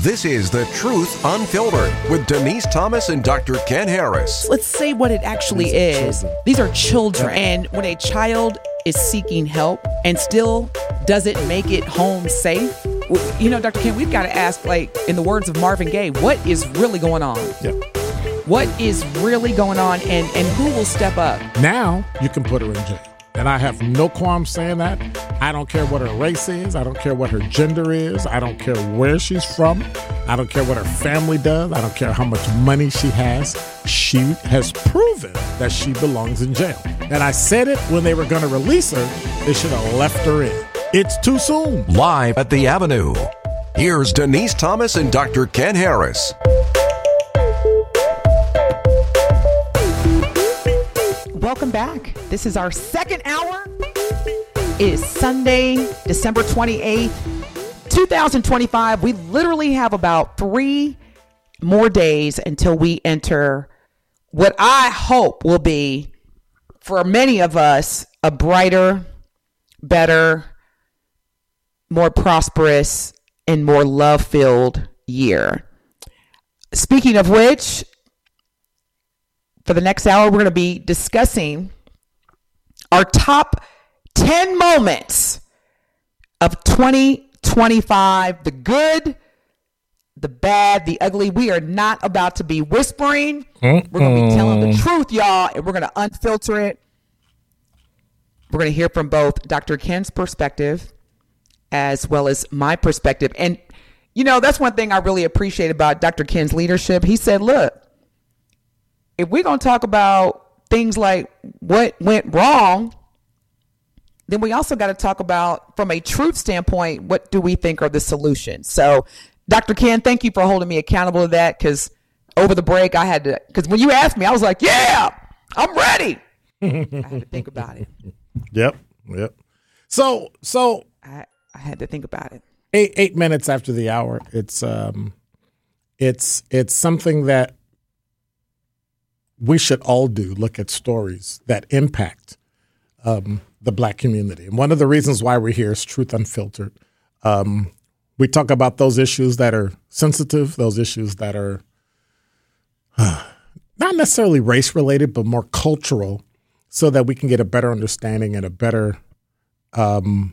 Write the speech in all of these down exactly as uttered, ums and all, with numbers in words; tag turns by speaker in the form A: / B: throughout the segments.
A: This is The Truth Unfiltered with Denise Thomas and Doctor Ken Harris.
B: Let's say what it actually is. These are children. And when a child is seeking help and still doesn't make it home safe, you know, Doctor Ken, we've got to ask, like, in the words of Marvin Gaye, what is really going on?
C: Yep.
B: What is really going on, and, and who will step up?
C: Now you can put her in jail. And I have no qualms saying that. I don't care what her race is. I don't care what her gender is. I don't care where she's from. I don't care what her family does. I don't care how much money she has. She has proven that she belongs in jail. And I said it when they were going to release her. They should have left her in. It's too soon.
A: Live at the Avenue, here's Denise Thomas and Doctor Ken Harris.
B: Welcome back. This is our second hour. It is Sunday, December twenty-eighth, twenty twenty-five. We literally have about three more days until we enter what I hope will be, for many of us, a brighter, better, more prosperous, and more love-filled year. Speaking of which, for the next hour, we're going to be discussing our top ten moments of twenty twenty-five, the good, the bad, the ugly. We are not about to be whispering. Mm-mm. We're going to be telling the truth, y'all, and we're going to unfilter it. We're going to hear from both Doctor Ken's perspective as well as my perspective. And, you know, that's one thing I really appreciate about Doctor Ken's leadership. He said, look, if we're going to talk about things like what went wrong, then we also got to talk about, from a truth standpoint, what do we think are the solutions? So, Doctor Ken, thank you for holding me accountable to that, because over the break, I had to, because when you asked me, I was like, yeah, I'm ready. I had to think about it.
C: Yep, yep. So, so
B: I, I had to think about it.
C: Eight, eight minutes after the hour, it's um, it's it's something that we should all do, look at stories that impact um, the Black community. And one of the reasons why we're here is Truth Unfiltered. Um, we talk about those issues that are sensitive, those issues that are uh, not necessarily race-related, but more cultural, so that we can get a better understanding and a better um,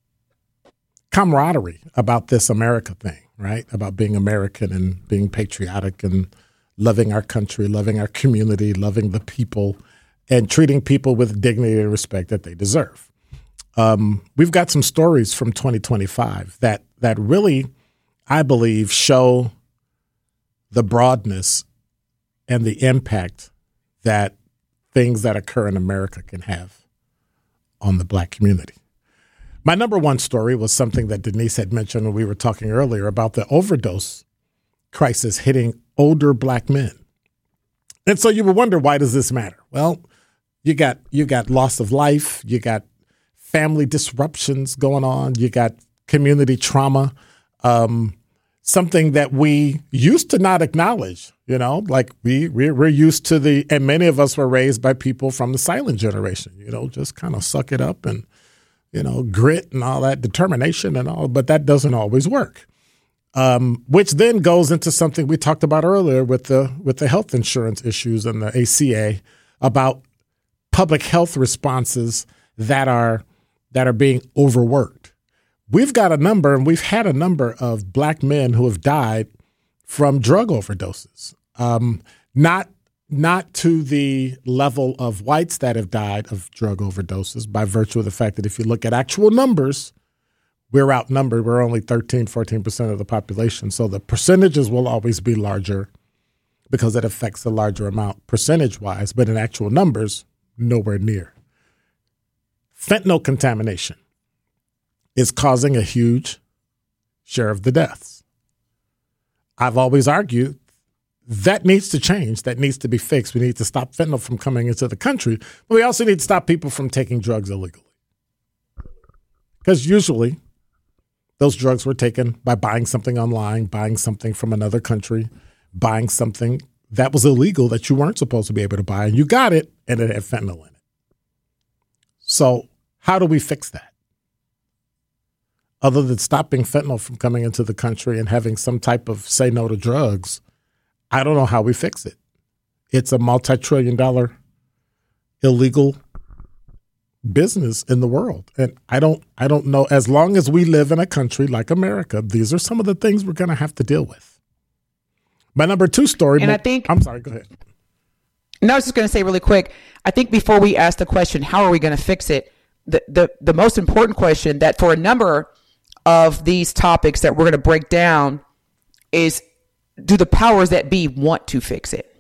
C: camaraderie about this America thing, right? About being American and being patriotic and loving our country, loving our community, loving the people, and treating people with dignity and respect that they deserve. Um, we've got some stories from twenty twenty-five that that really, I believe, show the broadness and the impact that things that occur in America can have on the Black community. My number one story was something that Denise had mentioned when we were talking earlier about the overdose crisis hitting older Black men. And so you would wonder, why does this matter? Well, you got you got loss of life, you got family disruptions going on, you got community trauma, um, something that we used to not acknowledge, you know, like we, we're, we're used to the, and many of us were raised by people from the silent generation, you know, just kind of suck it up and, you know, grit and all that, determination and all, but that doesn't always work. Um, which then goes into something we talked about earlier with the with the health insurance issues and the A C A, about public health responses that are that are being overworked. We've got a number, and we've had a number of Black men who have died from drug overdoses. Um, not not to the level of whites that have died of drug overdoses, by virtue of the fact that if you look at actual numbers, we're outnumbered. We're only thirteen, fourteen percent of the population. So the percentages will always be larger because it affects a larger amount percentage-wise, but in actual numbers, nowhere near. Fentanyl contamination is causing a huge share of the deaths. I've always argued that needs to change. That needs to be fixed. We need to stop fentanyl from coming into the country, but we also need to stop people from taking drugs illegally. Because usually those drugs were taken by buying something online, buying something from another country, buying something that was illegal that you weren't supposed to be able to buy, and you got it, and it had fentanyl in it. So how do we fix that? other than stopping fentanyl from coming into the country and having some type of say no to drugs, I don't know how we fix it. It's a multi-trillion dollar illegal business in the world. And I don't I don't know, as long as we live in a country like America, these are some of the things we're going to have to deal with. My number two story.
B: And I think
C: I'm sorry, go ahead.
B: No, I was just going to say really quick, I think before we ask the question, how are we going to fix it? The, the, the most important question that for a number of these topics that we're going to break down is, do the powers that be want to fix it?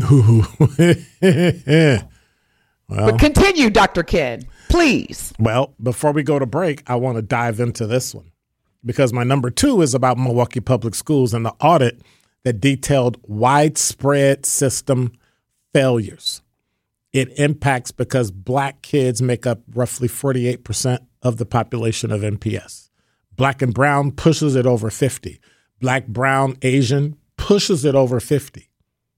B: Well, but continue, Doctor Ken, please.
C: Well, before we go to break, I want to dive into this one because my number two is about Milwaukee Public Schools and the audit that detailed widespread system failures. It impacts because black kids make up roughly forty-eight percent of the population of M P S. Black and brown pushes it over fifty. Black, brown, Asian pushes it over fifty.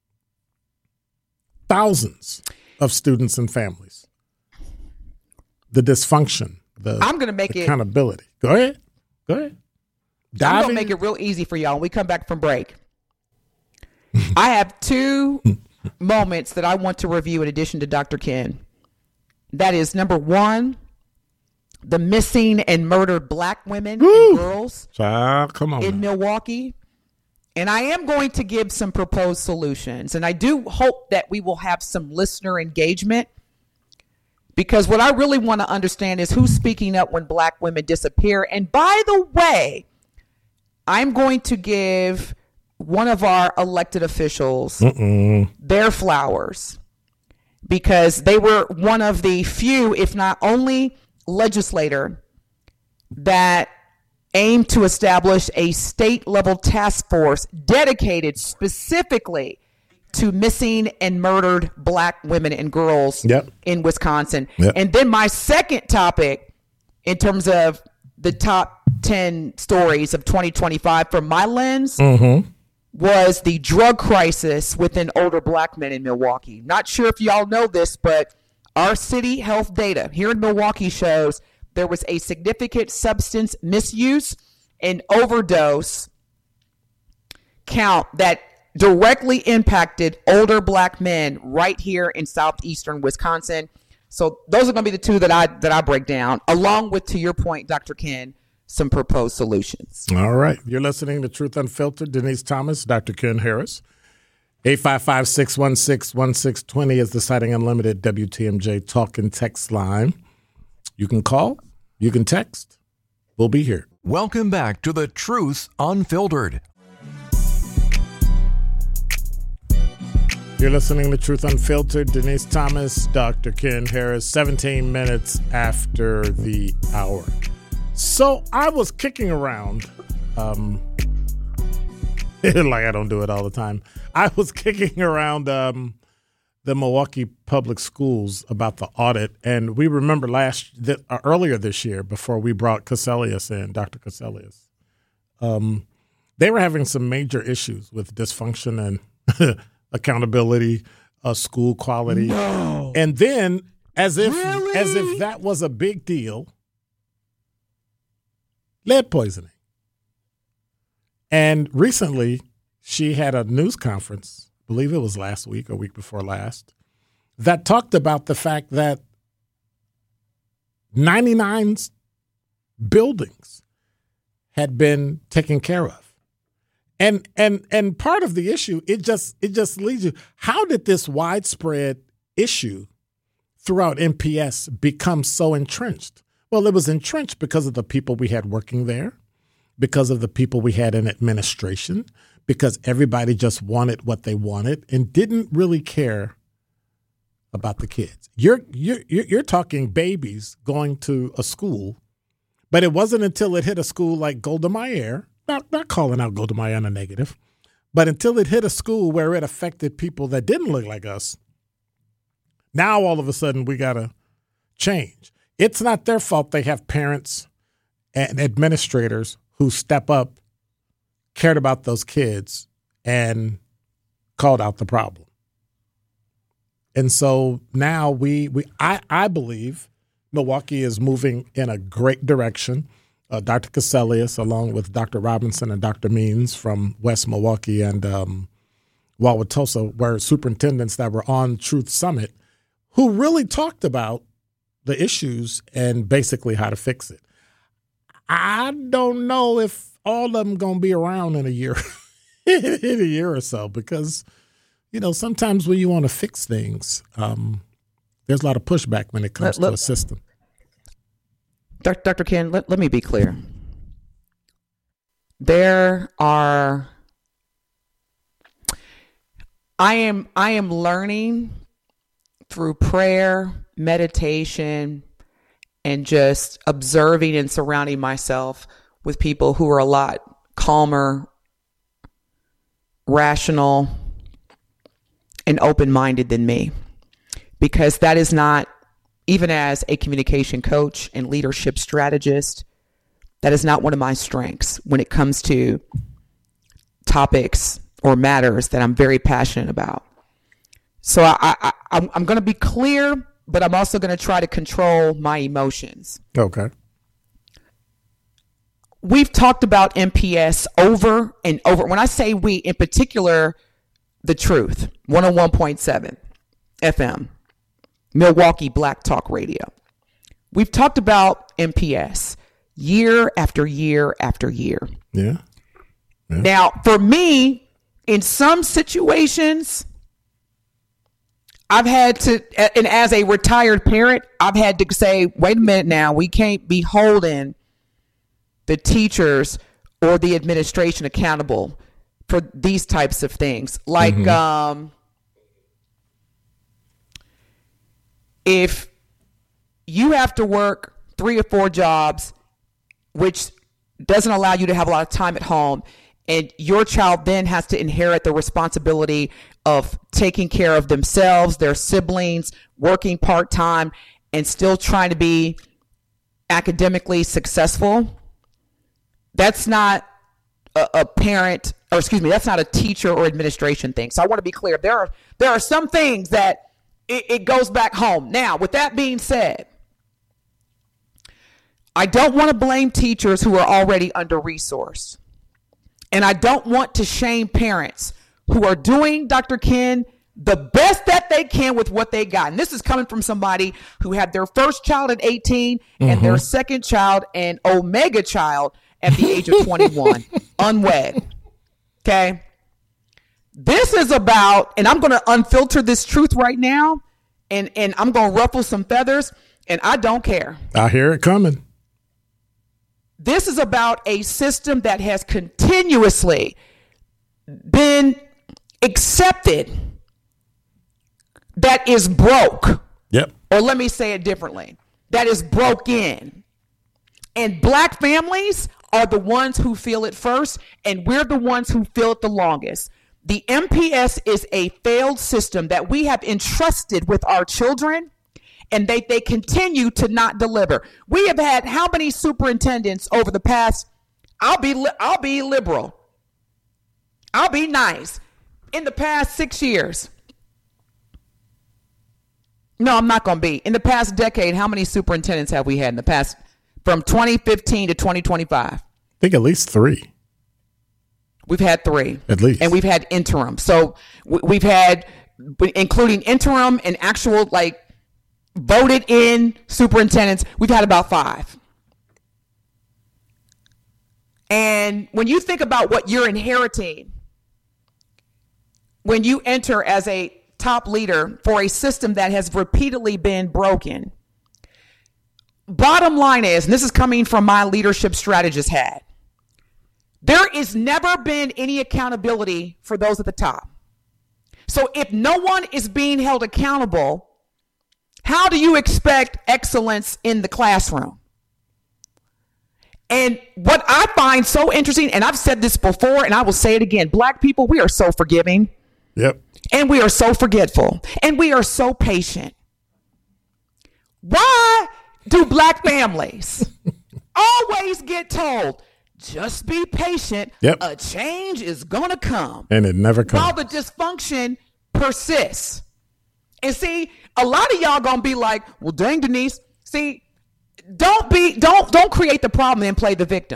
C: Thousands of students and families. The dysfunction, the
B: I'm going to make
C: the
B: it
C: accountability. Go ahead. Go ahead. Dive
B: I'm going to
C: in.
B: make it real easy for y'all when we come back from break. I have two moments that I want to review in addition to Doctor Ken. That is, number one, the missing and murdered black women
C: Woo!
B: and girls
C: Child, come on,
B: in
C: man.
B: Milwaukee. And I am going to give some proposed solutions. And I do hope that we will have some listener engagement, because what I really want to understand is who's speaking up when black women disappear. And by the way, I'm going to give one of our elected officials Mm-mm. their flowers, because they were one of the few, if not only, legislator that aimed to establish a state level task force dedicated specifically to missing and murdered black women and girls
C: yep.
B: in Wisconsin.
C: Yep.
B: And then my second topic in terms of the top ten stories of twenty twenty-five from my lens mm-hmm. was the drug crisis within older black men in Milwaukee. Not sure if y'all know this, but our city health data here in Milwaukee shows there was a significant substance misuse and overdose count that directly impacted older black men right here in southeastern Wisconsin. So those are going to be the two that I that I break down, along with, to your point, Doctor Ken, some proposed solutions.
C: All right. You're listening to Truth Unfiltered. Denise Thomas, Doctor Ken Harris. eight five five, six one six, one six two zero is the Citing Unlimited W T M J talk and text line. You can call, you can text. We'll be here.
A: Welcome back to the Truth Unfiltered.
C: You're listening to Truth Unfiltered. Denise Thomas, Doctor Ken Harris, seventeen minutes after the hour. So I was kicking around, um, like I don't do it all the time. I was kicking around um, the Milwaukee Public Schools about the audit, and we remember last th- uh, earlier this year, before we brought Caselius in, Doctor Caselius, um, they were having some major issues with dysfunction and accountability, uh, school quality,
B: No.
C: and then as if
B: Really?
C: as if that was a big deal, lead poisoning. And recently, she had a news conference, I believe it was last week or week before last, that talked about the fact that ninety-nine buildings had been taken care of. And and and part of the issue, it just it just leads you, how did this widespread issue throughout M P S become so entrenched? Well, it was entrenched because of the people we had working there, because of the people we had in administration, because everybody just wanted what they wanted and didn't really care about the kids. You're you're you're talking babies going to a school, but it wasn't until it hit a school like Golda Meir, not not calling out Golda Meir in a negative, but until it hit a school where it affected people that didn't look like us. Now all of a sudden we gotta change. It's not their fault they have parents and administrators who step up, cared about those kids, and called out the problem. And so now we, we I, I believe Milwaukee is moving in a great direction. uh, Doctor Caselius, along with Doctor Robinson and Doctor Means from West Milwaukee and um, Wauwatosa, were superintendents that were on Truth Summit, who really talked about the issues and basically how to fix it. I don't know if all of them going to be around in a year, in a year or so, because, you know, sometimes when you want to fix things, um, there's a lot of pushback when it comes
B: look,
C: to a system.
B: Doctor Ken, let, let me be clear. There are, I am, I am learning through prayer, meditation, and just observing and surrounding myself with people who are a lot calmer, rational, and open-minded than me. Because that is not, even as a communication coach and leadership strategist, that is not one of my strengths when it comes to topics or matters that I'm very passionate about. So I, I, I'm, I'm going to be clear, but I'm also going to try to control my emotions.
C: Okay.
B: We've talked about M P S over and over. When I say we, in particular, The Truth, one oh one point seven F M, Milwaukee Black Talk Radio. We've talked about M P S year after year after year.
C: Yeah. yeah.
B: Now, for me, in some situations, I've had to, and as a retired parent, I've had to say, wait a minute now, we can't be holding the teachers or the administration accountable for these types of things. Like, mm-hmm. um, if you have to work three or four jobs, which doesn't allow you to have a lot of time at home, and your child then has to inherit the responsibility of taking care of themselves, their siblings, working part-time, and still trying to be academically successful, that's not a, a parent, or excuse me, that's not a teacher or administration thing. So I want to be clear. There are there are some things that it, it goes back home. Now, with that being said, I don't want to blame teachers who are already under-resourced. And I don't want to shame parents who are doing, Doctor Ken, the best that they can with what they got. And this is coming from somebody who had their first child at eighteen mm-hmm. and their second child, an omega child, at the age of twenty-one, unwed. Okay? This is about, and I'm going to unfilter this truth right now, and, and I'm going to ruffle some feathers, and I don't care.
C: I hear it coming.
B: This is about a system that has continuously been accepted that is broke.
C: Yep.
B: Or let me say it differently, that is broken. And black families are the ones who feel it first, and we're the ones who feel it the longest. The M P S is a failed system that we have entrusted with our children, and they, they continue to not deliver. We have had how many superintendents over the past, I'll be li- I'll be liberal. I'll be nice. In the past six years. No, I'm not going to be. In the past decade, how many superintendents have we had in the past, from twenty fifteen to twenty twenty-five?
C: I think at least three.
B: We've had three.
C: At least.
B: And we've had interim. So we've had, including interim and actual, like, voted in superintendents, we've had about five. And when you think about what you're inheriting, when you enter as a top leader for a system that has repeatedly been broken, bottom line is, and this is coming from my leadership strategist hat, there has never been any accountability for those at the top. So if no one is being held accountable, how do you expect excellence in the classroom? And what I find so interesting, and I've said this before and I will say it again, black people, we are so forgiving.
C: Yep.
B: And we are so forgetful. And we are so patient. Why do black families always get told, just be patient,
C: yep.
B: a change is going to come?
C: And it never comes.
B: While the dysfunction persists. And see, a lot of y'all going to be like, well, dang, Denise, see, don't be don't don't create the problem and play the victim.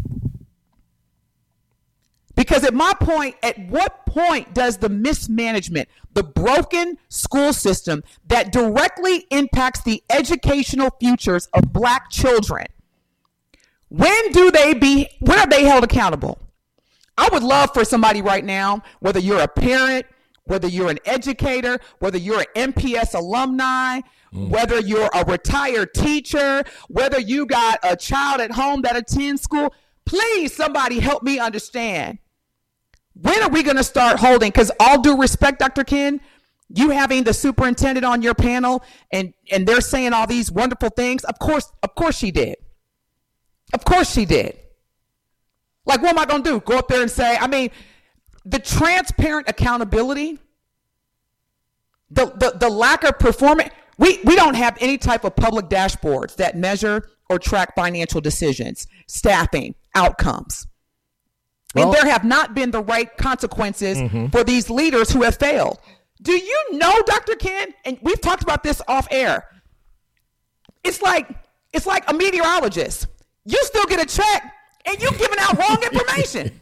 B: Because at my point, at what point does the mismanagement, the broken school system that directly impacts the educational futures of black children, when do they be, when are they held accountable? I would love for somebody right now, whether you're a parent, whether you're an educator, whether you're an M P S alumni, mm. whether you're a retired teacher, whether you got a child at home that attends school, please somebody help me understand. When are we going to start holding? Because all due respect, Doctor Ken, you having the superintendent on your panel and, and they're saying all these wonderful things. Of course, of course she did. Of course she did. Like, what am I going to do? Go up there and say, I mean, the transparent accountability, the, the, the lack of performance, we, we don't have any type of public dashboards that measure or track financial decisions, staffing, outcomes. Well, and there have not been the right consequences mm-hmm. for these leaders who have failed. Do you know, Doctor Ken, and we've talked about this off air, it's like it's like a meteorologist. You still get a check and you're giving out wrong information.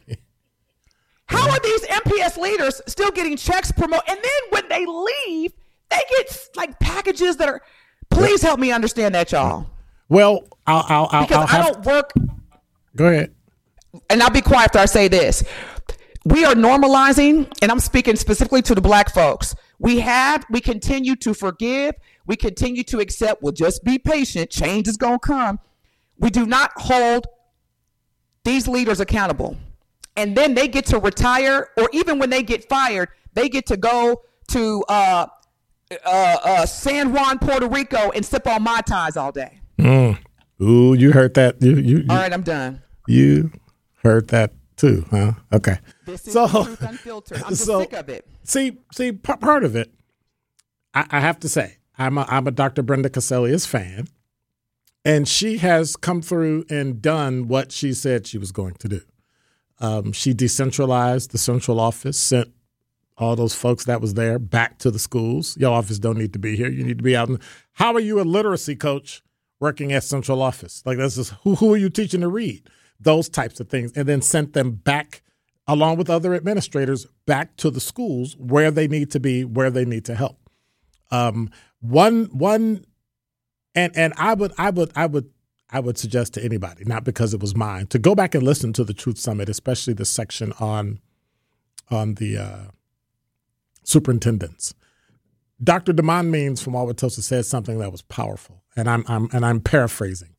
B: How are these M P S leaders still getting checks promoted? And then when they leave, they get like packages that are, please help me understand that, y'all.
C: Well, I'll, I'll, I'll
B: because
C: I'll have,
B: I don't work.
C: Go ahead.
B: And I'll be quiet after I say this. We are normalizing, and I'm speaking specifically to the black folks. We have, we continue to forgive. We continue to accept. We'll just be patient. Change is going to come. We do not hold these leaders accountable. And then they get to retire, or even when they get fired, they get to go to uh, uh, uh, San Juan, Puerto Rico, and sip on Mai Tais all day.
C: Mm. Ooh, you heard that. You, you, you,
B: all right, I'm done.
C: You heard that too, huh? Okay.
B: This is
C: so,
B: the truth unfiltered. I'm just
C: so,
B: sick of it.
C: See, see, p- part of it, I, I have to say, I'm a, I'm a Doctor Brenda Cassellius fan, and she has come through and done what she said she was going to do. Um, she decentralized the central office, sent all those folks that was there back to the schools. Your office don't need to be here. You need to be out. In, how are you a literacy coach working at central office? Like, this is who, who are you teaching to read? Those types of things, and then sent them back along with other administrators back to the schools where they need to be, where they need to help. Um, one, one, and and I would, I would, I would, I would suggest to anybody, not because it was mine, to go back and listen to the Truth Summit, especially the section on, on the uh, superintendents. Doctor Demond Means from Wauwatosa said something that was powerful, and I'm, I'm, and I'm paraphrasing.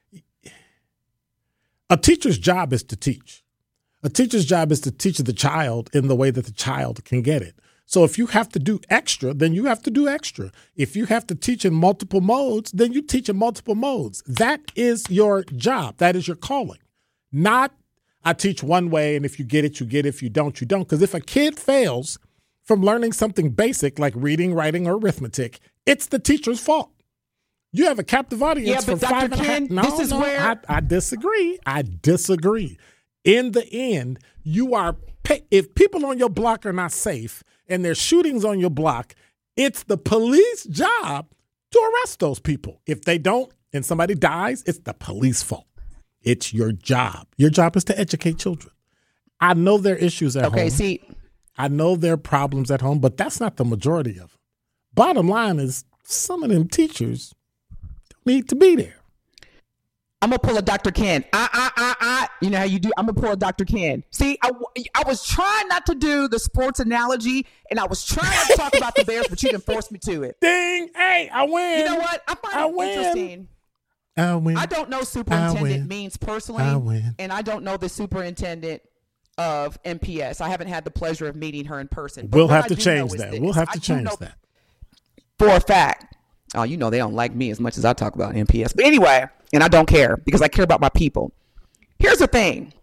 C: A teacher's job is to teach. A teacher's job is to teach the child in the way that the child can get it. So if you have to do extra, then you have to do extra. If you have to teach in multiple modes, then you teach in multiple modes. That is your job. That is your calling. Not, I teach one way, and if you get it, you get it. If you don't, you don't. Because if a kid fails from learning something basic like reading, writing, or arithmetic, it's the teacher's fault. You have a captive audience
B: yeah,
C: for
B: but
C: five
B: Doctor
C: and a half.
B: Ken,
C: No,
B: this is
C: no,
B: where
C: I, I disagree. I disagree. In the end, you are pay- if people on your block are not safe and there's shootings on your block, it's the police job to arrest those people. If they don't and somebody dies, it's the police fault. It's your job. Your job is to educate children. I know there are issues at
B: okay,
C: home.
B: Okay, see.
C: I know there are problems at home, but that's not the majority of them. Bottom line is some of them teachers need to be there.
B: I'm going to pull a Doctor Ken. I, I, I, I, you know how you do. I'm going to pull a Doctor Ken. See, I, I was trying not to do the sports analogy, and I was trying to talk about the Bears, but you didn't force me to it.
C: Ding. Hey, I win.
B: You know what? I find
C: I
B: it
C: win.
B: interesting.
C: I win.
B: I don't know superintendent means personally,
C: I win.
B: and I don't know the superintendent of M P S. I haven't had the pleasure of meeting her in person. But
C: we'll
B: have
C: have to change that. We'll have to change that.
B: For a fact. Oh, you know they don't like me as much as I talk about M P S. But anyway, and I don't care because I care about my people. Here's the thing.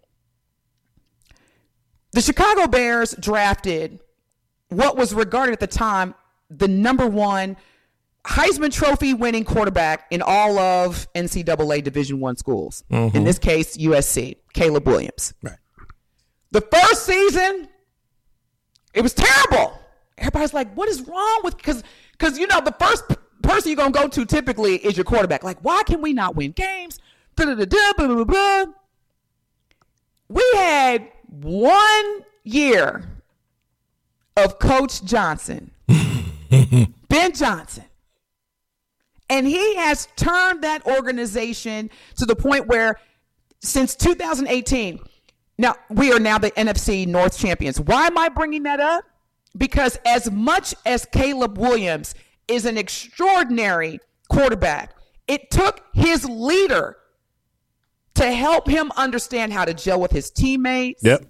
B: The Chicago Bears drafted what was regarded at the time the number one Heisman Trophy winning quarterback in all of N C double A Division I schools. Mm-hmm. In this case, U S C, Caleb Williams.
C: Right.
B: The first season, it was terrible. Everybody's like, what is wrong with, because, because you know, the first person you're going to go to typically is your quarterback. Like, why can we not win games? Blah, blah, blah, blah, blah, blah. We had one year of Coach Johnson, Ben Johnson. And he has turned that organization to the point where since two thousand eighteen, now we are now the N F C North champions. Why am I bringing that up? Because as much as Caleb Williams is an extraordinary quarterback, it took his leader to help him understand how to gel with his teammates.
C: Yep.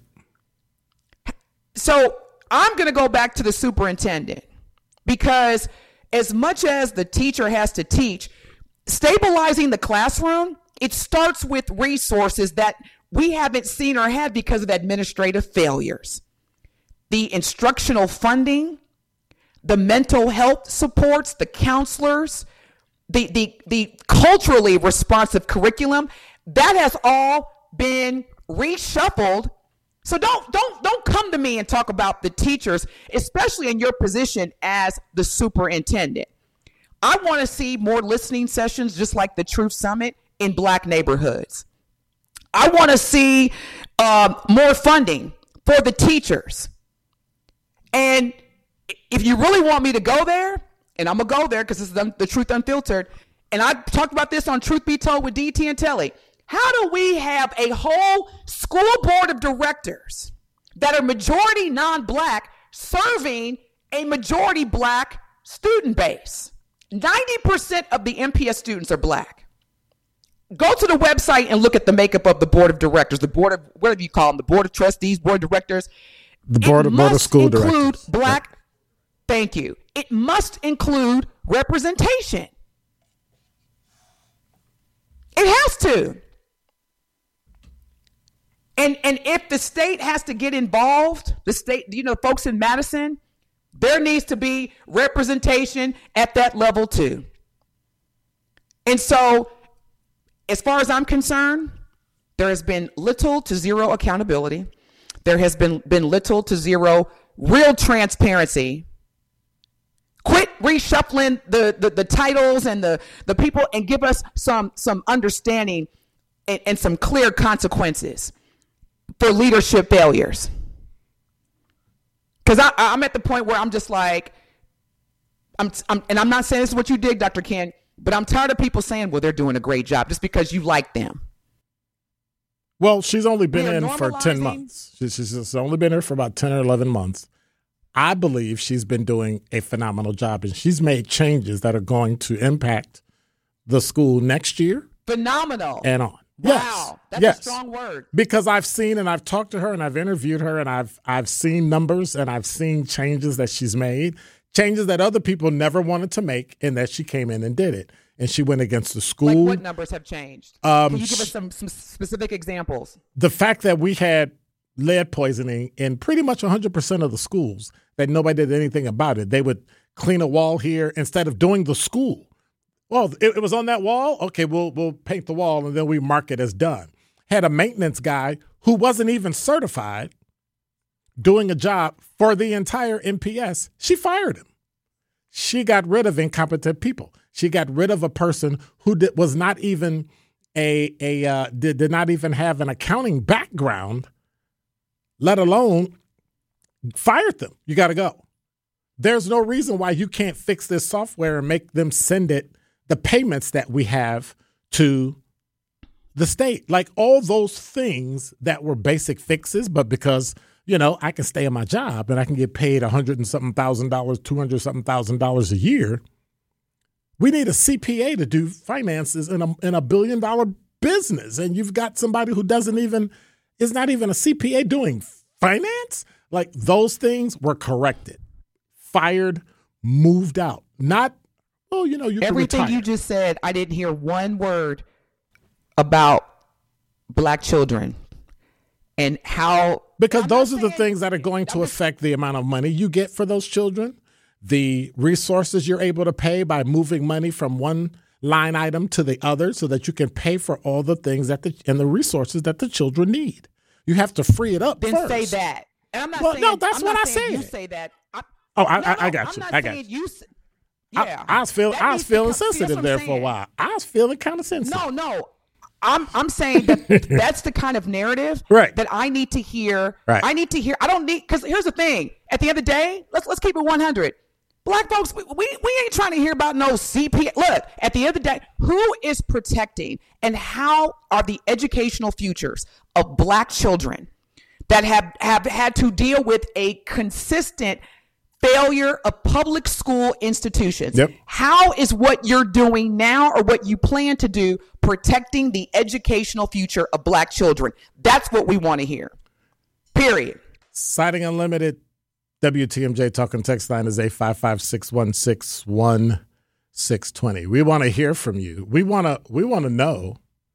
B: So I'm going to go back to the superintendent, because as much as the teacher has to teach, stabilizing the classroom, it starts with resources that we haven't seen or had because of administrative failures. The instructional funding, the mental health supports, the counselors, the, the, the culturally responsive curriculum, that has all been reshuffled. So don't don't don't come to me and talk about the teachers, especially in your position as the superintendent. I want to see more listening sessions, just like the Truth Summit, in Black neighborhoods. I want to see um, more funding for the teachers. And if you really want me to go there, and I'm gonna go there because this is the, the Truth Unfiltered, and I talked about this on Truth Be Told with D T and Telly. How do we have a whole school board of directors that are majority non-Black serving a majority Black student base? ninety percent of the M P S students are Black. Go to the website and look at the makeup of the board of directors, the board of, whatever you call them, the board of trustees, board of directors.
C: The board, of, board of school directors. It must include Black, yeah. Thank you. It must include representation. It has to. And and if the state has to get involved, the state, you know, folks in Madison, there needs to be representation at that level too. And so, as far as I'm concerned, there has been little to zero accountability. There has been, been little to zero real transparency. Quit reshuffling the, the, the titles and the, the people, and give us some, some understanding and, and some clear consequences for leadership failures. Because I'm at the point where I'm just like, I'm, I'm, and I'm not saying this is what you did, Doctor Ken, but I'm tired of people saying, well, they're doing a great job just because you like them. Well, she's only been in for ten months. She's, she's only been here for about ten or eleven months. I believe she's been doing a phenomenal job, and she's made changes that are going to impact the school next year.
B: Phenomenal.
C: And on.
B: Wow,
C: yes.
B: that's
C: yes.
B: a strong word.
C: Because I've seen and I've talked to her and I've interviewed her and I've I've seen numbers and I've seen changes that she's made, changes that other people never wanted to make, and that she came in and did it. And she went against the school.
B: Like what numbers have changed?
C: Um,
B: Can you give us some, some specific examples?
C: The fact that we had lead poisoning in pretty much one hundred percent of the schools, that nobody did anything about it. They would clean a wall here instead of doing the school. Well, it, it was on that wall. Okay, we'll we'll paint the wall and then we mark it as done. Had a maintenance guy who wasn't even certified doing a job for the entire M P S. She fired him. She got rid of incompetent people. She got rid of a person who did, was not even a a uh, did, did not even have an accounting background, let alone fired them. You got to go. There's no reason why you can't fix this software and make them send it the payments that we have to the state. Like all those things that were basic fixes, but because, you know, I can stay in my job and I can get paid a hundred and something thousand dollars, two hundred something thousand dollars a year. We need a C P A to do finances in a in a billion dollar business. And you've got somebody who doesn't even, is not even a C P A doing finance. Like those things were corrected, fired, moved out. Not, oh, you know, you
B: everything you just said. I didn't hear one word about Black children and how.
C: Because those are the things that are going to affect the amount of money you get for those children, the resources you're able to pay by moving money from one line item to the other so that you can pay for all the things that the, and the resources that the children need. You have to free it up
B: then
C: first.
B: Say that. And I'm not
C: well,
B: saying,
C: no, that's
B: I'm
C: what
B: not
C: I
B: saying
C: said.
B: You say that. I,
C: oh, I,
B: no,
C: I,
B: no,
C: I got
B: I'm
C: you.
B: not
C: I got
B: saying
C: you.
B: you. Yeah.
C: I, I was feeling,
B: That
C: I was
B: needs to
C: feeling
B: come- see, that's
C: sensitive
B: what I'm
C: there for a
B: saying.
C: while. I was feeling kind of sensitive.
B: No, no. I'm I'm saying that that's the kind of narrative
C: Right.
B: that I need to hear.
C: Right.
B: I need to hear. I don't need, because here's the thing. At the end of the day, let's let's keep it one hundred. Black folks, we, we, we ain't trying to hear about no C P A. Look, at the end of the day, who is protecting and how are the educational futures of black children that have, have had to deal with a consistent failure of public school institutions?
C: Yep.
B: How is what you're doing now or what you plan to do protecting the educational future of black children? That's what we want to hear. Period.
C: Citing Unlimited, W T M J talking text line is eight five five, six one six, one six two zero. We want to hear from you. We want to we want to know,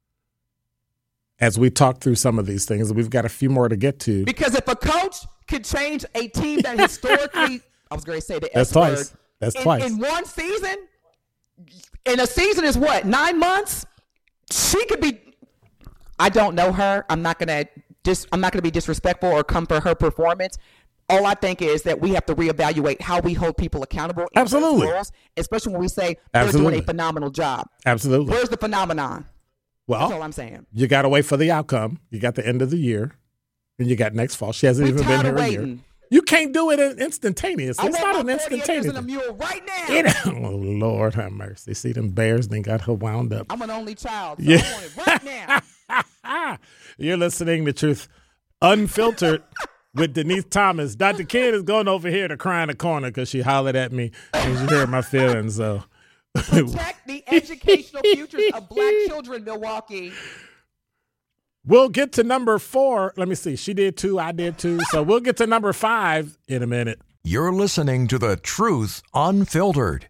C: as we talk through some of these things, we've got a few more to get to.
B: Because if a coach could change a team that historically, I was going to say the
C: That's
B: S
C: twice.
B: word,
C: That's
B: in,
C: twice.
B: in one season, and a season is what, nine months? She could be. I don't know her. I'm not going to dis. I'm not going to be disrespectful or come for her performance. All I think is that we have to reevaluate how we hold people accountable. In
C: Absolutely.
B: those roles, especially when we say they're
C: Absolutely.
B: doing a phenomenal job.
C: Absolutely.
B: Where's the phenomenon?
C: Well,
B: That's all I'm saying.
C: you got to wait for the outcome. You got the end of the year, and you got next fall. She hasn't
B: We
C: even been
B: tired
C: here
B: of
C: a year.
B: waiting.
C: You can't do it in- instantaneous.
B: I
C: It's
B: want
C: not an
B: my forty acres
C: instantaneous
B: and a
C: thing.
B: mule right now.
C: It- oh, Lord have mercy. See, them bears, they got her wound up.
B: I'm an only child, so
C: Yeah.
B: I want it right now.
C: You're listening to Truth Unfiltered with Denise Thomas. Doctor Ken is going over here to cry in the corner because she hollered at me and she hurt my feelings. So
B: Protect the educational futures of black children, Milwaukee.
C: we'll get to number four. Let me see. She did two. I did two. So we'll get to number five in a minute.
A: You're listening to The Truth Unfiltered.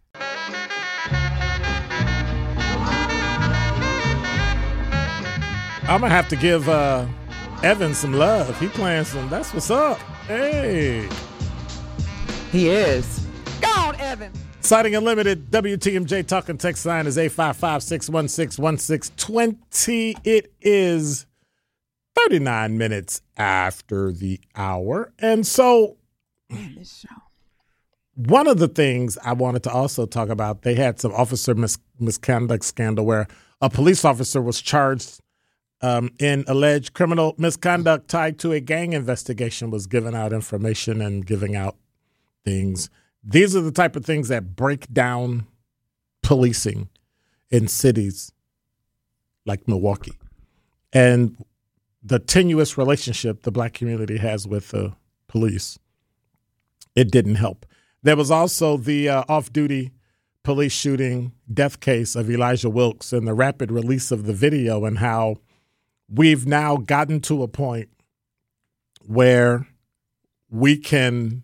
C: I'm going to have to give uh, Evan some love. He playing some. That's what's up. Hey.
B: He is. Go on, Evan.
C: Citing Unlimited, W T M J talking text line is eight five five, six one six, one six two zero. It is thirty-nine minutes after the hour. And so
B: This show.
C: one of the things I wanted to also talk about, they had some officer mis- misconduct scandal where a police officer was charged um, in alleged criminal misconduct tied to a gang investigation, was giving out information and giving out things. These are the type of things that break down policing in cities like Milwaukee and the tenuous relationship the black community has with the police. It didn't help. There was also the uh, off-duty police shooting death case of Elijah Wilkes and the rapid release of the video, and how we've now gotten to a point where we can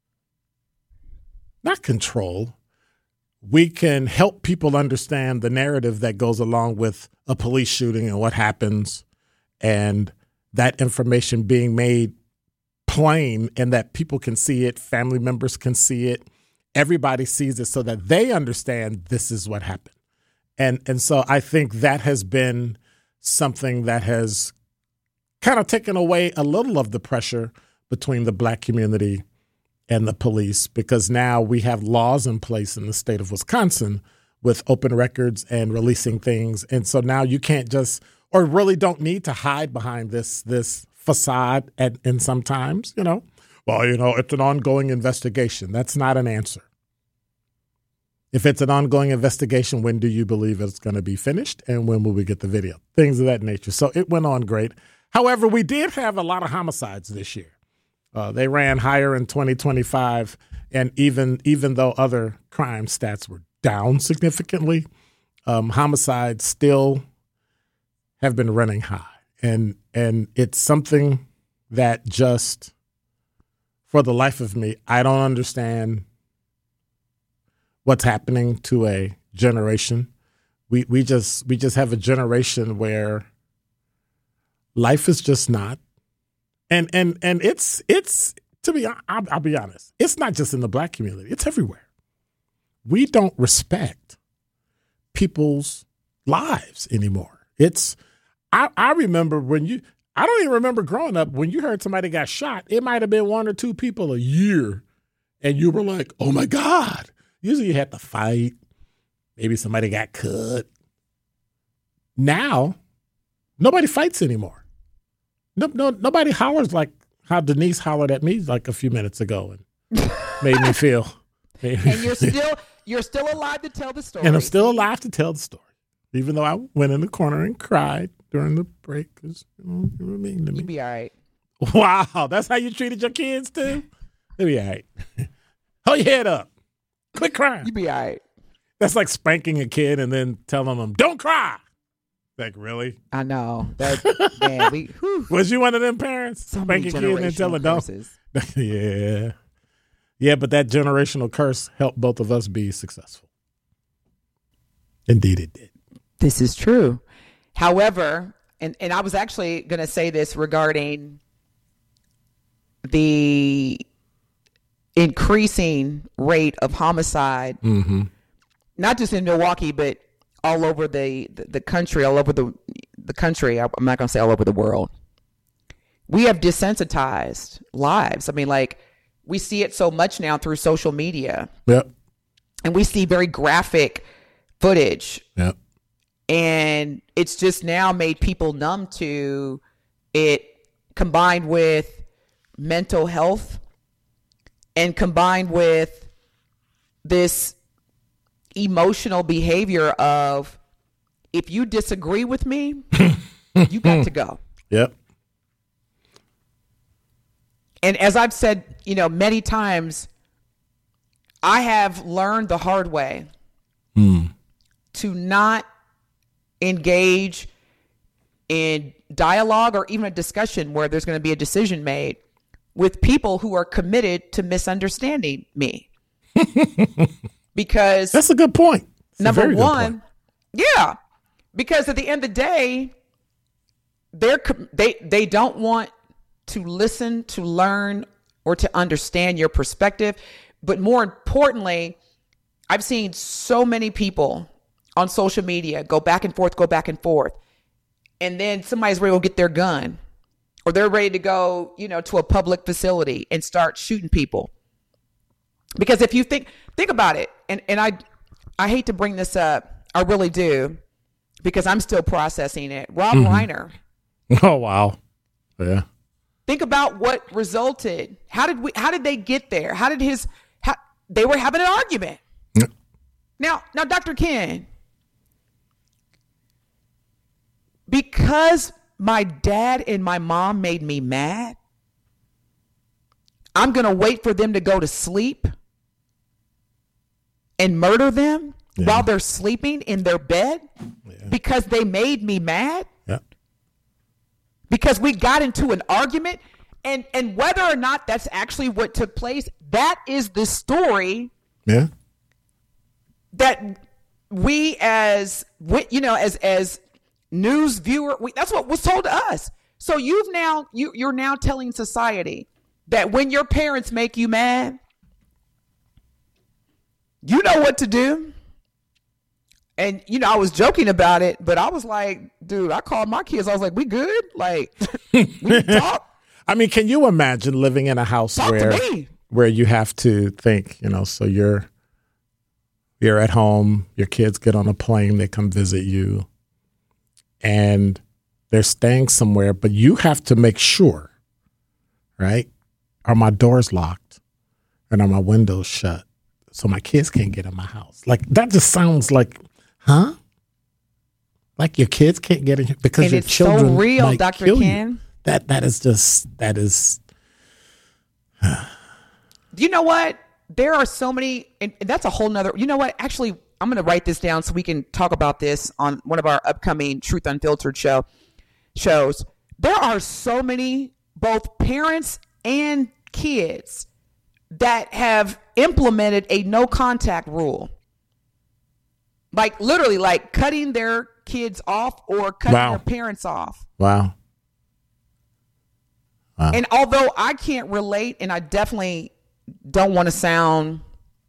C: not control, we can help people understand the narrative that goes along with a police shooting and what happens, and that information being made plain and that people can see it, family members can see it, everybody sees it so that they understand this is what happened. And and so I think that has been something that has kind of taken away a little of the pressure between the black community and the police, because now we have laws in place in the state of Wisconsin with open records and releasing things. And so now you can't just, or really don't need to hide behind this this facade at, and sometimes, you know, well, you know, it's an ongoing investigation. That's not an answer. If it's an ongoing investigation, when do you believe it's going to be finished, and when will we get the video? Things of that nature. So it went on great. However, we did have a lot of homicides this year. Uh, they ran higher in twenty twenty-five, and even even though other crime stats were down significantly, um, homicides still have been running high. And and it's something that just, for the life of me, I don't understand what's happening to a generation. We we just we just have a generation where life is just not. And and and it's it's to be I'll, I'll be honest, it's not just in the black community, it's everywhere. We don't respect people's lives anymore. It's I, I remember when you I don't even remember growing up when you heard somebody got shot, it might have been one or two people a year, and you were like, oh my God. Usually you had to fight. Maybe somebody got cut. Now, nobody fights anymore. No, no, nobody hollers like how Denise hollered at me like a few minutes ago and made me feel. Made me
B: and you're
C: feel.
B: still you're still alive to tell the story.
C: And I'm still alive to tell the story, even though I went in the corner and cried during the break because you know, you were mean to me.
B: You'll be all right.
C: Wow, that's how you treated your kids too? They'll be all right. Hold your head up. Quit crying.
B: You'll be all right.
C: That's like spanking a kid and then telling them, don't cry. Like, really?
B: I know. That, man, we, whew.
C: Was you one of them parents?
B: So
C: Spank a kid and then tell them, don't. yeah. Yeah, but that generational curse helped both of us be successful. Indeed it did.
B: This is true. However, and, and I was actually going to say this regarding the increasing rate of homicide,
C: mm-hmm.
B: not just in Milwaukee, but all over the, the, the country, all over the, the country. I'm not going to say all over the world. We have desensitized lives. I mean, like, we see it so much now through social media.
C: Yep.
B: And we see very graphic footage.
C: Yep.
B: And it's just now made people numb to it, combined with mental health and combined with this emotional behavior of, if you disagree with me, you got to go.
C: Yep.
B: And as I've said, you know, many times, I have learned the hard way
C: mm.
B: to not engage in dialogue or even a discussion where there's going to be a decision made with people who are committed to misunderstanding me. Because
C: that's a good point. It's
B: number one, yeah, because at the end of the day, they're they they don't want to listen, to learn, or to understand your perspective. But more importantly, I've seen so many people on social media go back and forth, go back and forth. And then somebody's ready to get their gun, or they're ready to go, you know, to a public facility and start shooting people. Because if you think, think about it, and, and I, I hate to bring this up, I really do, because I'm still processing it. Rob mm-hmm. Reiner.
C: Oh, wow. Yeah.
B: Think about what resulted. How did we, how did they get there? How did his, how, they were having an argument.
C: Yeah.
B: Now, now, Doctor Ken, because my dad and my mom made me mad, I'm going to wait for them to go to sleep and murder them yeah. while they're sleeping in their bed yeah. because they made me mad?
C: Yeah.
B: Because we got into an argument, and, and whether or not that's actually what took place, that is the story
C: yeah.
B: that we as, you know, as, as news viewer, we, that's what was told to us. So you've now, you, you're now telling society that when your parents make you mad, you know what to do. And, you know, I was joking about it, but I was like, dude, I called my kids. I was like, we good? Like, we can talk.
C: I mean, can you imagine living in a house
B: talk
C: where where you have to think, you know, so you're you're at home, your kids get on a plane, they come visit you, and they're staying somewhere, but you have to make sure, right? Are my doors locked and are my windows shut so my kids can't get in my house? Like, that just sounds like, huh? Like your kids can't get in here because
B: and
C: your
B: it's
C: children
B: so real,
C: might
B: Doctor
C: kill
B: Ken.
C: you. That that is just that is.
B: You know what? There are so many, and that's a whole nother. You know what? Actually, I'm going to write this down so we can talk about this on one of our upcoming Truth Unfiltered show shows. There are so many, both parents and kids, that have implemented a no contact rule. Like literally, like cutting their kids off or cutting
C: wow.
B: their parents off.
C: Wow. Wow.
B: And although I can't relate, and I definitely don't want to sound,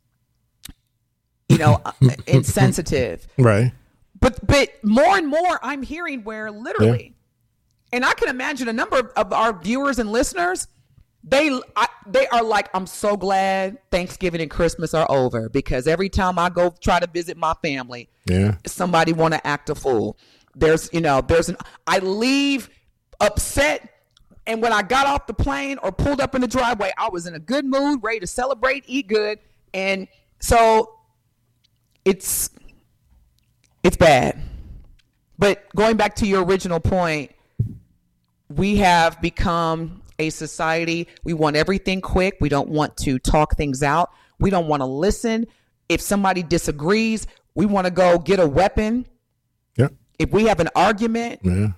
B: you know, insensitive.
C: Right.
B: But but more and more I'm hearing where literally, yeah. and I can imagine a number of our viewers and listeners, They I, they are like, I'm so glad Thanksgiving and Christmas are over, because every time I go try to visit my family,
C: yeah,
B: somebody want to act a fool. There's, you know, there's an, I leave upset. And when I got off the plane or pulled up in the driveway, I was in a good mood, ready to celebrate, eat good. And so it's, it's bad. But going back to your original point, we have become a society. We want everything quick. We don't want to talk things out. We don't want to listen. If somebody disagrees, we want to go get a weapon.
C: Yeah.
B: If we have an argument.
C: Yeah.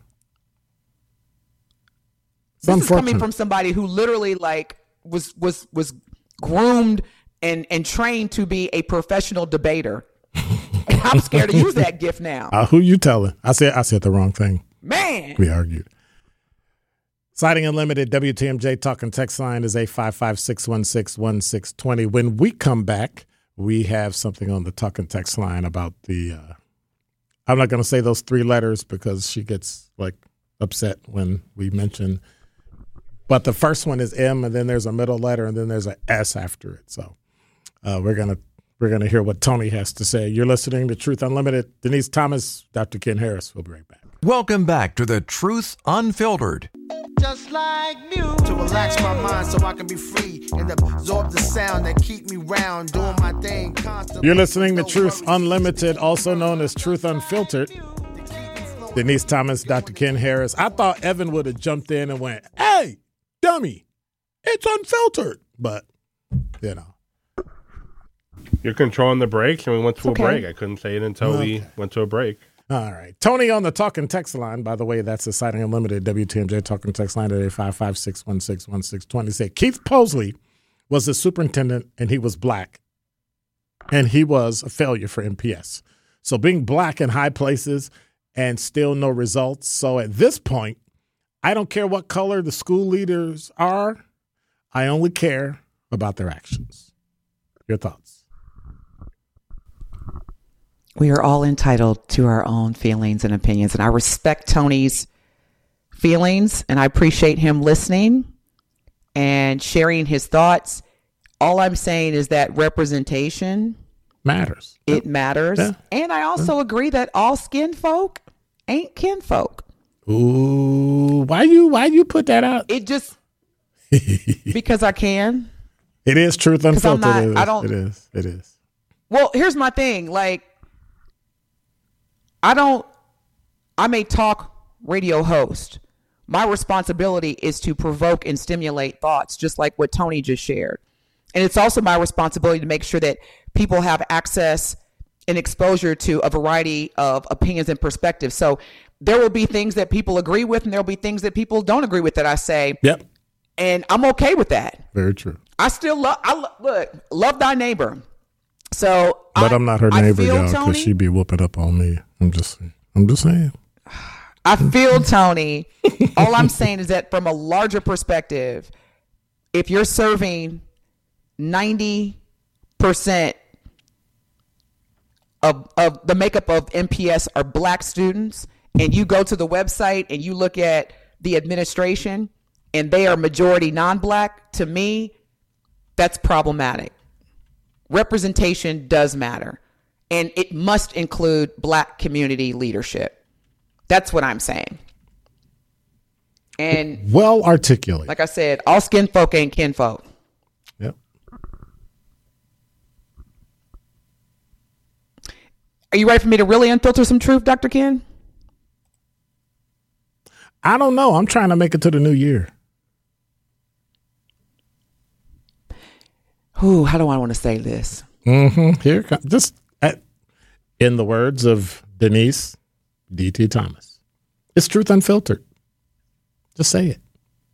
B: This is coming from somebody who literally like was was was groomed and and trained to be a professional debater. And I'm scared to use that gift now.
C: Uh, who you telling? I said I said the wrong thing.
B: Man.
C: We argued. Siding Unlimited, W T M J talking text line is eight five five, six one six, one six two zero. When we come back, we have something on the talking text line about the, uh, I'm not going to say those three letters because she gets like upset when we mention, but the first one is M, and then there's a middle letter, and then there's an S after it. So uh, we're going to we're gonna hear what Tony has to say. You're listening to Truth Unlimited. Denise Thomas, Doctor Ken Harris. We'll be right back.
A: Welcome back to the Truth Unfiltered.
D: Just like music. To relax my mind so I can be free and absorb the sound that keep me round, doing my thing constantly.
C: You're listening to Truth Unlimited, also known as Truth Unfiltered. Denise Thomas, Doctor Ken Harris. I thought Evan would have jumped in and went, hey, dummy, it's unfiltered. But, you know.
E: You're controlling the break, and we went to
B: Okay.
E: a break. I couldn't say it until
C: Okay.
E: we went to a break.
C: All right. Tony on the talking text line. By the way, that's the Siding Unlimited W T M J talking text line at eight five five, six one six, one six two zero. Said Keith Posley was the superintendent and he was black. And he was a failure for M P S. So being black in high places and still no results. So at this point, I don't care what color the school leaders are. I only care about their actions. Your thoughts?
B: We are all entitled to our own feelings and opinions, and I respect Tony's feelings, and I appreciate him listening and sharing his thoughts. All I'm saying is that representation
C: Matters.
B: it matters,
C: Yeah.
B: and I also agree that all skin folk ain't kinfolk.
C: Ooh, why you why you put that out?
B: It just because I can.
C: It is Truth
B: 'Cause I'm
C: Unfiltered.
B: not-
C: it is.
B: I don't-
C: It is. It is.
B: Well, here's my thing. Like, I don't, I'm a talk radio host. My responsibility is to provoke and stimulate thoughts, just like what Tony just shared. And it's also my responsibility to make sure that people have access and exposure to a variety of opinions and perspectives. So there will be things that people agree with, and there will be things that people don't agree with that I say.
C: Yep.
B: And I'm okay with that.
C: Very true.
B: I still love, I lo- look, love thy neighbor. So,
C: But
B: I,
C: I'm not her
B: I
C: neighbor,
B: feel,
C: y'all, because
B: Tony,
C: she'd be whooping up on me. I'm just saying. I'm just saying.
B: I feel Tony. All I'm saying is that from a larger perspective, if you're serving ninety percent of, of the makeup of M P S are black students, and you go to the website and you look at the administration and they are majority non-black, to me, that's problematic. Representation does matter, and it must include black community leadership. That's what I'm saying. And
C: Well articulated.
B: like I said, all skin folk ain't kinfolk.
C: Yep.
B: Are you ready for me to really unfilter some truth, Doctor Ken?
C: I don't know. I'm trying to make it to the new year.
B: Ooh, how do I want to say this?
C: Mm-hmm. Here comes. Just at, in the words of Denise D T Thomas, it's Truth Unfiltered. Just say it.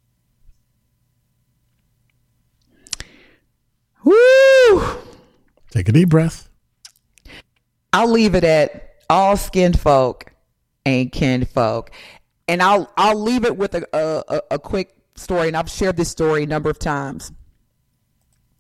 B: Woo!
C: Take a deep breath.
B: I'll leave it at all skin folk ain't kinfolk. And I'll I'll leave it with a, a, a quick story, and I've shared this story a number of times.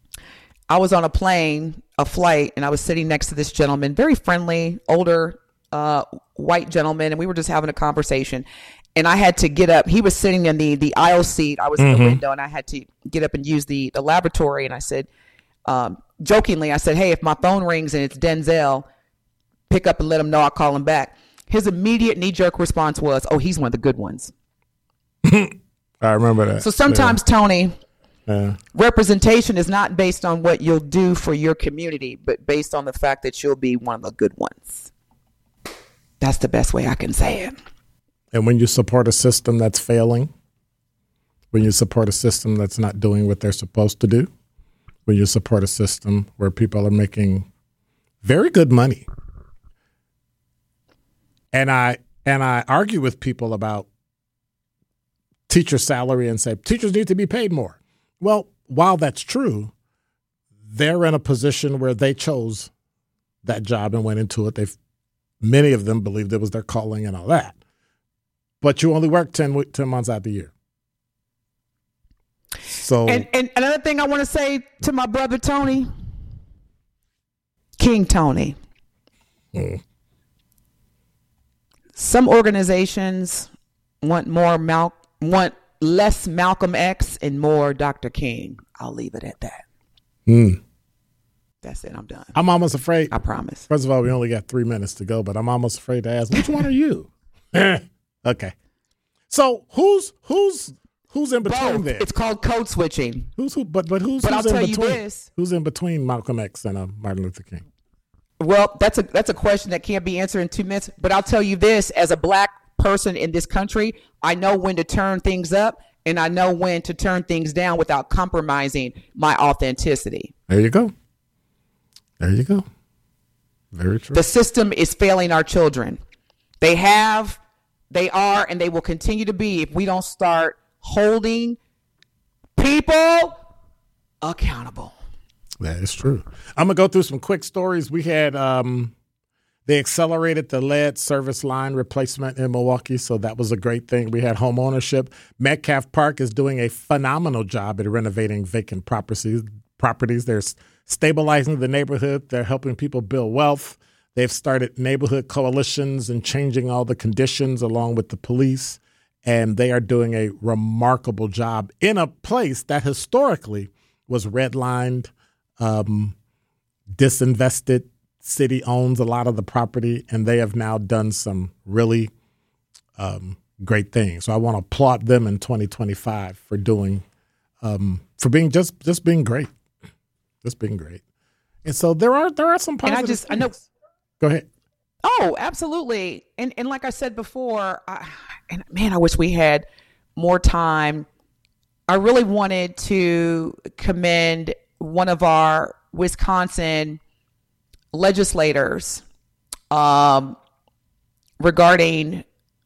B: I was on a plane, a flight, and I was sitting next to this gentleman, very friendly, older uh, white gentleman, and we were just having a conversation. And I had to get up. He was sitting in the the aisle seat. I was mm-hmm. in the window, and I had to get up and use the, the lavatory. And I said, um, jokingly, I said, hey, if my phone rings and it's Denzel, pick up and let him know I'll call him back. His immediate knee-jerk response was, oh, he's one of the good ones.
C: I remember that.
B: So sometimes, yeah. Tony,
C: yeah.
B: representation is not based on what you'll do for your community, but based on the fact that you'll be one of the good ones. That's the best way I can say it.
C: And when you support a system that's failing, when you support a system that's not doing what they're supposed to do, when you support a system where people are making very good money, and I and I argue with people about teacher salary and say teachers need to be paid more. Well, while that's true, they're in a position where they chose that job and went into it. They've many of them believed it was their calling and all that. But you only work ten, ten months out the year. So,
B: and, and another thing I want to say to my brother Tony, King Tony.
C: Hmm.
B: Some organizations want more Mal- want less Malcolm X and more Doctor King. I'll leave it at that.
C: Hmm.
B: That's it. I'm done.
C: I'm almost afraid.
B: I promise.
C: First of all, we only got three minutes to go, but I'm almost afraid to ask, which one are you? Okay. So who's who's who's in between
B: Both.
C: there?
B: It's called code switching.
C: Who's who? But but who's,
B: But
C: who's
B: I'll
C: in
B: tell you
C: between?
B: this.
C: Who's in between Malcolm X and uh, Martin Luther King?
B: Well, that's a that's a question that can't be answered in two minutes. But I'll tell you this: as a black person in this country, I know when to turn things up, and I know when to turn things down without compromising my authenticity.
C: There you go. There you go. Very true.
B: The system is failing our children. They have, they are, and they will continue to be if we don't start holding people accountable.
C: That is true. I'm going to go through some quick stories. We had, um, they accelerated the lead service line replacement in Milwaukee, so that was a great thing. We had home ownership. Metcalf Park is doing a phenomenal job at renovating vacant properties. Properties. They're stabilizing the neighborhood. They're helping people build wealth. They've started neighborhood coalitions and changing all the conditions along with the police. And they are doing a remarkable job in a place that historically was redlined, um, disinvested. City owns a lot of the property, and they have now done some really um, great things. So I want to applaud them in twenty twenty-five for doing, um, for being just just being great. Just being great. And so there are there are some positive
B: And I just
C: things.
B: I know.
C: Go ahead.
B: Oh, absolutely. And and like I said before, I, and man, I wish we had more time. I really wanted to commend one of our Wisconsin legislators um, regarding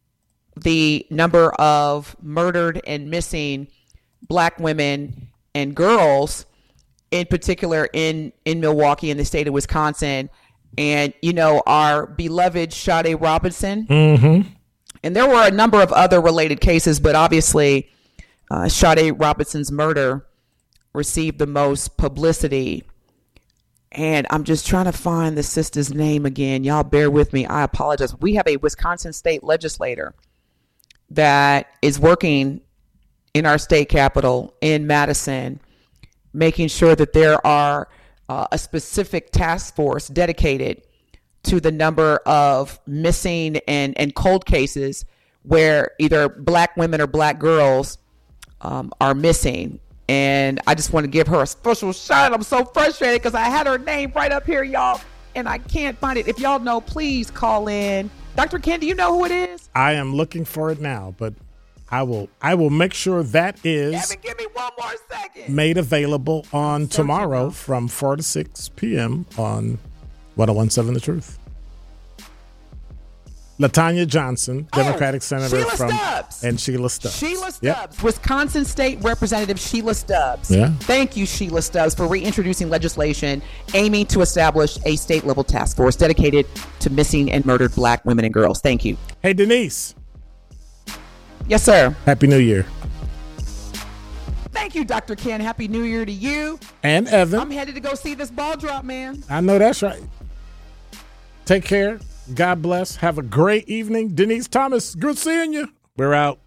B: the number of murdered and missing Black women and girls, in particular in, in Milwaukee in the state of Wisconsin. And, you know, our beloved Sade Robinson.
C: Mm-hmm.
B: And there were a number of other related cases, but obviously uh, Sade Robinson's murder received the most publicity. And I'm just trying to find the sister's name again. Y'all bear with me. I apologize. We have a Wisconsin state legislator that is working in our state capital in Madison, making sure that there are uh, a specific task force dedicated to the number of missing and, and cold cases where either Black women or Black girls um, are missing. And I just want to give her a special shout. I'm so frustrated because I had her name right up here, y'all, and I can't find it. If y'all know, please call in. Doctor Ken, do you know who it is?
C: I am looking for it now, but I will I will make sure that is
B: Evan, give me one more second.
C: made available on
B: Search
C: tomorrow
B: it.
C: from four to six p.m. on one oh one point seven The Truth. LaTanya Johnson, Democratic
B: oh,
C: Senator
B: Sheila
C: from
B: Stubbs.
C: and Sheila Stubbs.
B: Sheila
C: Yep.
B: Stubbs, Wisconsin State Representative Sheila Stubbs.
C: Yeah.
B: Thank you, Sheila Stubbs, for reintroducing legislation aiming to establish a state-level task force dedicated to missing and murdered Black women and girls. Thank you.
C: Hey, Denise.
B: Yes, sir.
C: Happy New Year.
B: Thank you, Doctor Ken. Happy New Year to you.
C: And Evan.
B: I'm headed to go see this ball drop, man.
C: I know that's right. Take care. God bless. Have a great evening. Denise Thomas, good seeing you. We're out.